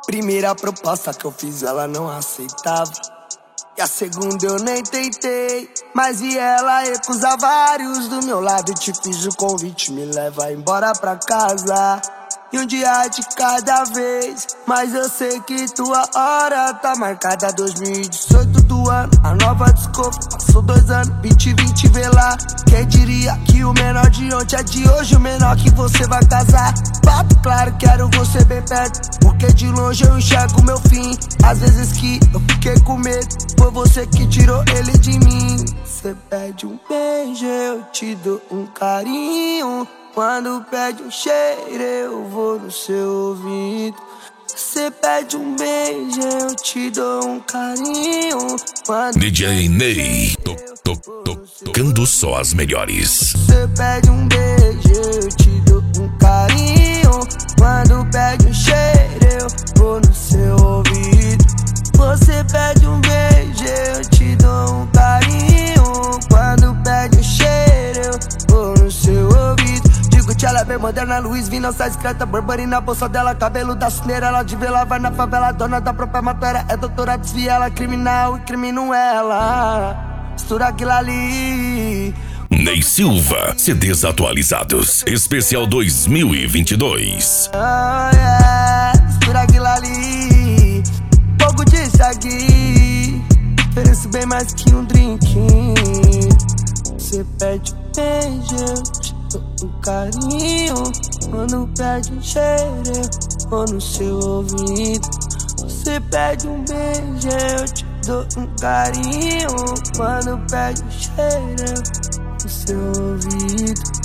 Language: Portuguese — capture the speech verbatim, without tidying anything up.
Primeira proposta que eu fiz ela não aceitava, e a segunda eu nem tentei, mas e ela recusa vários do meu lado. Te fiz o convite, me leva embora pra casa, e um dia de cada vez. Mas eu sei que tua hora tá marcada. Dois mil e dezoito do ano, a nova desculpa. Passou dois anos, vinte e vinte, vê lá. Quem diria que o menor de ontem é de hoje o menor que você vai casar. Papo claro, quero você bem perto, porque de longe eu enxergo meu fim. Às vezes que eu fiquei com medo, foi você que tirou ele de mim. Você pede um beijo, eu te dou um carinho. Quando pede um cheiro, eu vou no seu ouvido. Você pede um beijo, eu te dou um carinho. Quando D J Ney, to, to, to, tocando só as melhores. Você pede um beijo, eu te dou um carinho. Quando pede um cheiro, eu vou no seu ouvido. Você pede um beijo, eu te dou um carinho. Quando pede um cheiro, eu vou no seu ouvido. Ela é bem moderna, Luiz V, não sai discreta. Burberry na bolsa dela, cabelo da cineira. Ela de vela, vai na favela, dona da própria matéria. É doutora, desvia ela, criminal e crimino ela. Mistura aquilo ali. Ney Silva, C Ds atualizados, especial dois mil e vinte e dois. Oh yeah, mistura aquilo ali. Pouco disso aqui, ofereço bem mais que um drink. Você pede um beijo, eu te dou um carinho. Quando pede um cheiro, eu vou no seu ouvido. Você pede um beijo, eu te dou um carinho. Quando pede um cheiro, eu vou no seu ouvido.